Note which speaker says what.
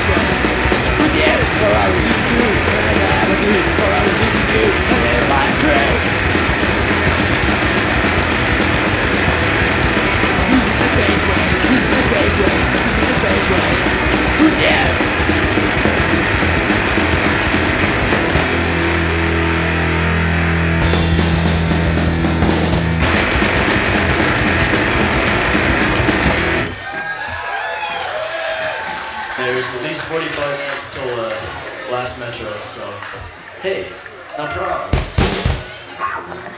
Speaker 1: ways. With you, for I was leaving you, and I never knew, for I was leaving you, and if I'm true. Using the space ways, using the space ways, using the space ways. With you.
Speaker 2: There's at least 45 minutes till last Metro, so hey, no problem.